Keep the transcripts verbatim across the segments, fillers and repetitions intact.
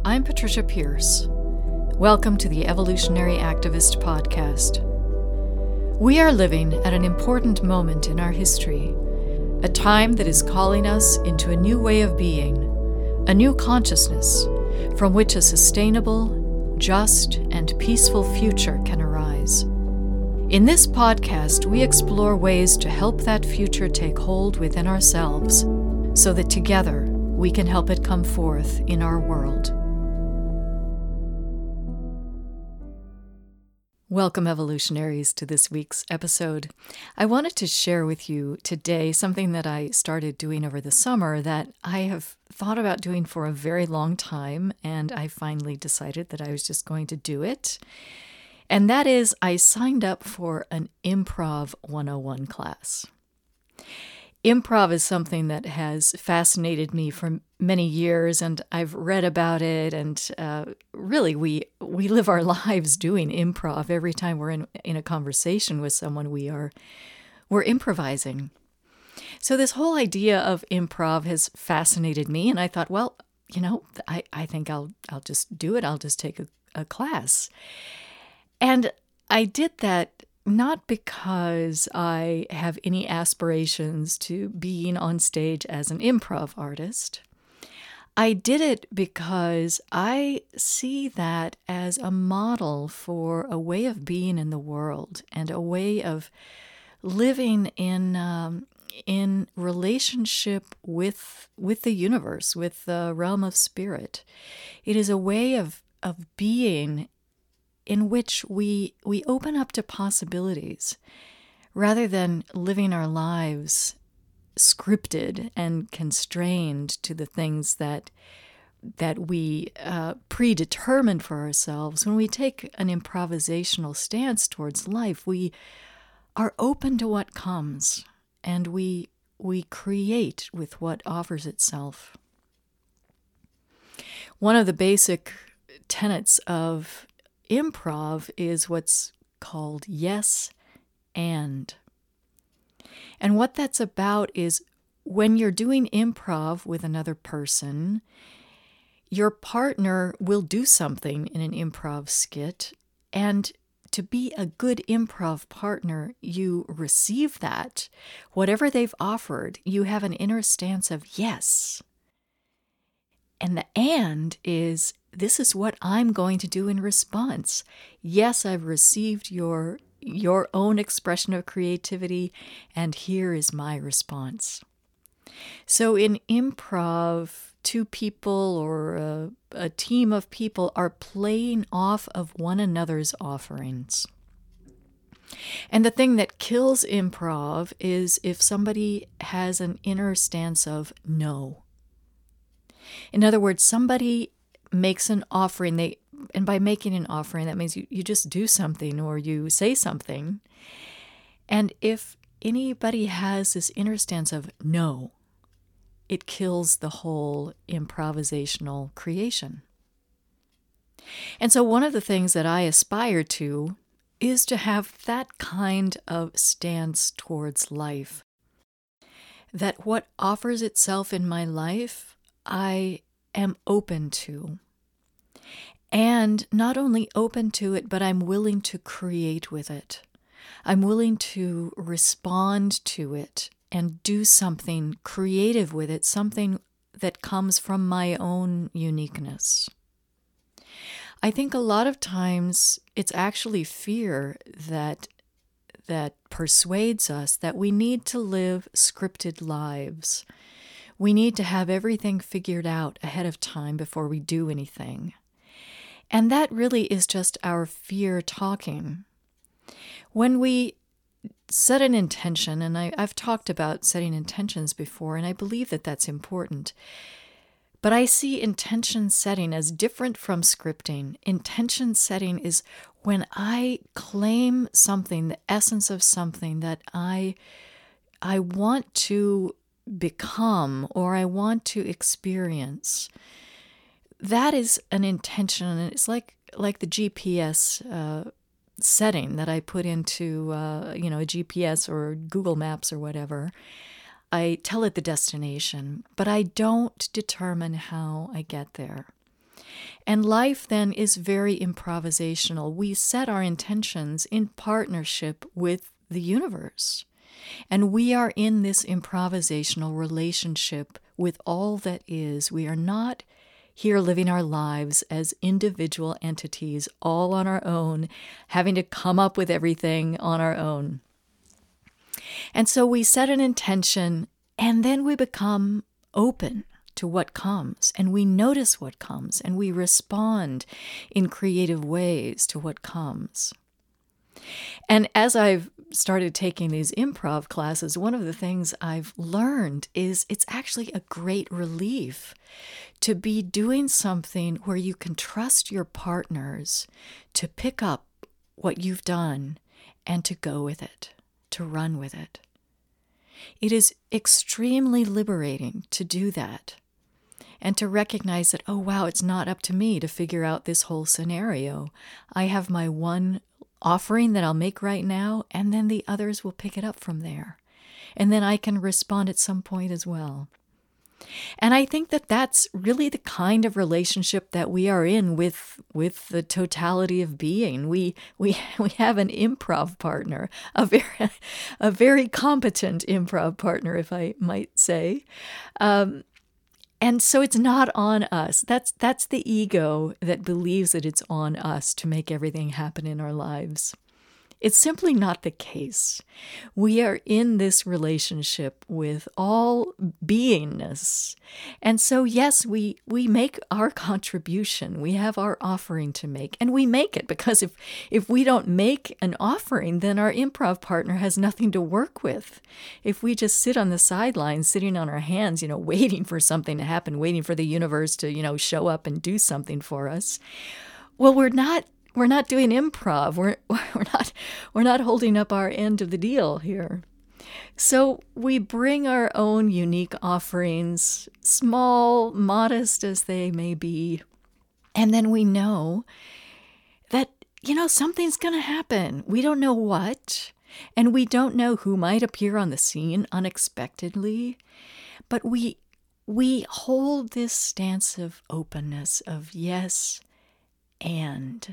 I'm Patricia Pierce. Welcome to the Evolutionary Activist Podcast. We are living at an important moment in our history, a time that is calling us into a new way of being, a new consciousness from which a sustainable, just, and peaceful future can arise. In this podcast, we explore ways to help that future take hold within ourselves so that together we can help it come forth in our world. Welcome, evolutionaries, to this week's episode. I wanted to share with you today something that I started doing over the summer that I have thought about doing for a very long time, and I finally decided that I was just going to do it. And that is, I signed up for an Improv one oh one class. Improv is something that has fascinated me for many years, and I've read about it, and uh, really we we live our lives doing improv. Every time we're in, in a conversation with someone, we are we're improvising. So this whole idea of improv has fascinated me, and I thought, well, you know, I, I think I'll I'll just do it. I'll just take a, a class. And I did that not because I have any aspirations to being on stage as an improv artist. I did it because I see that as a model for a way of being in the world and a way of living in um, in relationship with with the universe, with the realm of spirit. It is a way of of being in which we we open up to possibilities rather than living our lives scripted and constrained to the things that that we uh, predetermined for ourselves. When we take an improvisational stance towards life, we are open to what comes, and we we create with what offers itself. One of the basic tenets of improv is what's called yes and. And what that's about is when you're doing improv with another person, your partner will do something in an improv skit, and to be a good improv partner, you receive that. Whatever they've offered, you have an inner stance of yes. And the and is, this is what I'm going to do in response. Yes, I've received your your own expression of creativity, and here is my response. So in improv, two people or a, a team of people are playing off of one another's offerings. And the thing that kills improv is if somebody has an inner stance of no. In other words, somebody makes an offering, they, and by making an offering, that means you, you just do something or you say something. And if anybody has this inner stance of no, it kills the whole improvisational creation. And so one of the things that I aspire to is to have that kind of stance towards life. That what offers itself in my life, I am open to. And not only open to it, but I'm willing to create with it. I'm willing to respond to it and do something creative with it, something that comes from my own uniqueness. I think a lot of times it's actually fear that that persuades us that we need to live scripted lives. We need to have everything figured out ahead of time before we do anything. And that really is just our fear talking. When we set an intention, and I, I've talked about setting intentions before, and I believe that that's important, but I see intention setting as different from scripting. Intention setting is when I claim something, the essence of something that I I want to become or I want to experience. That is an intention, and it's like like the G P S uh, setting that I put into uh, you know a G P S or Google Maps or whatever. I tell it the destination, but I don't determine how I get there. And life then is very improvisational. We set our intentions in partnership with the universe. And we are in this improvisational relationship with all that is. We are not here living our lives as individual entities, all on our own, having to come up with everything on our own. And so we set an intention, and then we become open to what comes, and we notice what comes, and we respond in creative ways to what comes. And as I've started taking these improv classes, one of the things I've learned is it's actually a great relief to be doing something where you can trust your partners to pick up what you've done and to go with it, to run with it. It is extremely liberating to do that and to recognize that, oh, wow, it's not up to me to figure out this whole scenario. I have my one offering that I'll make right now, and then the others will pick it up from there. And then I can respond at some point as well. And I think that that's really the kind of relationship that we are in with with the totality of being. We we we have an improv partner, a very a very competent improv partner, if I might say. Um, and so it's not on us. That's that's the ego that believes that it's on us to make everything happen in our lives. It's simply not the case. We are in this relationship with all beingness. And so, yes, we, we make our contribution. We have our offering to make. And we make it because if, if we don't make an offering, then our improv partner has nothing to work with. If we just sit on the sidelines, sitting on our hands, you know, waiting for something to happen, waiting for the universe to, you know, show up and do something for us, well, we're not We're not doing improv. We're we're not we're not holding up our end of the deal here. So we bring our own unique offerings, small, modest as they may be, and then we know that, you know, something's going to happen. We don't know what, and we don't know who might appear on the scene unexpectedly, but we we hold this stance of openness, of yes and.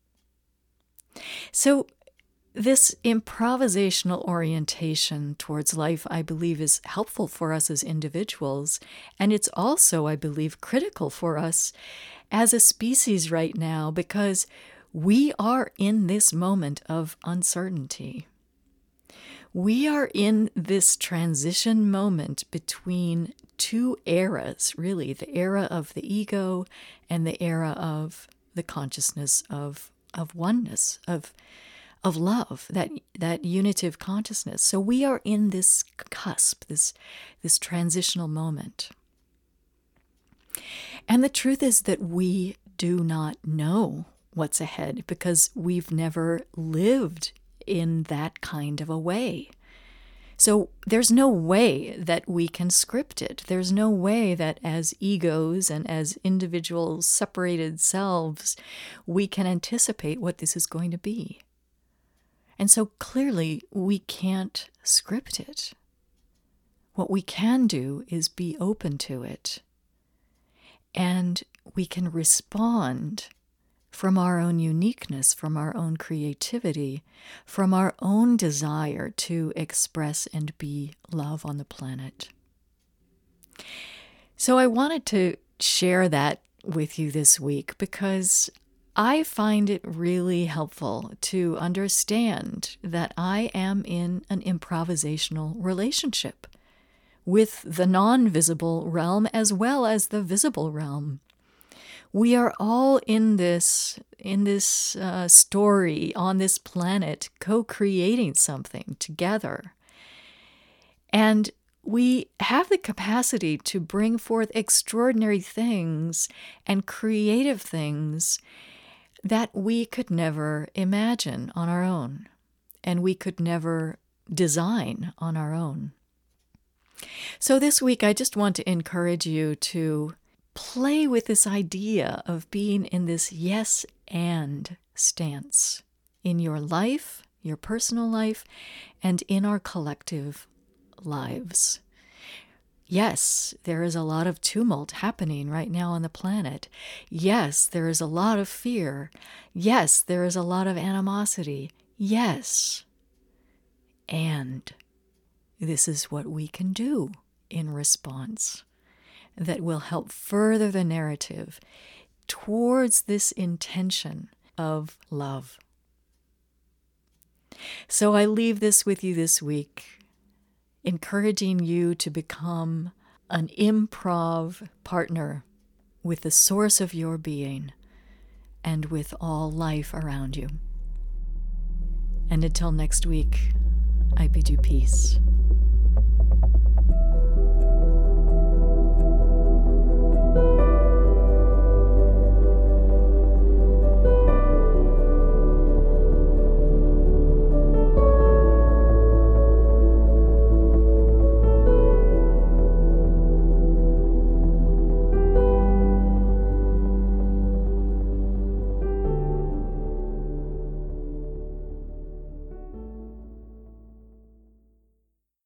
So this improvisational orientation towards life, I believe, is helpful for us as individuals, and it's also, I believe, critical for us as a species right now because we are in this moment of uncertainty. We are in this transition moment between two eras, really, the era of the ego and the era of the consciousness of of oneness, of of love, that that unitive consciousness. So we are in this cusp, this this transitional moment. And the truth is that we do not know what's ahead because we've never lived in that kind of a way. So there's no way that we can script it. There's no way that as egos and as individual separated selves, we can anticipate what this is going to be. And so clearly we can't script it. What we can do is be open to it. And we can respond from our own uniqueness, from our own creativity, from our own desire to express and be love on the planet. So I wanted to share that with you this week because I find it really helpful to understand that I am in an improvisational relationship with the non-visible realm as well as the visible realm. We are all in this, in this uh, story on this planet, co-creating something together. And we have the capacity to bring forth extraordinary things and creative things that we could never imagine on our own, and we could never design on our own. So this week, I just want to encourage you to play with this idea of being in this yes and stance in your life, your personal life, and in our collective lives. Yes, there is a lot of tumult happening right now on the planet. Yes, there is a lot of fear. Yes, there is a lot of animosity. Yes. And this is what we can do in response that will help further the narrative towards this intention of love. So I leave this with you this week, encouraging you to become an improv partner with the source of your being and with all life around you. And until next week, I bid you peace.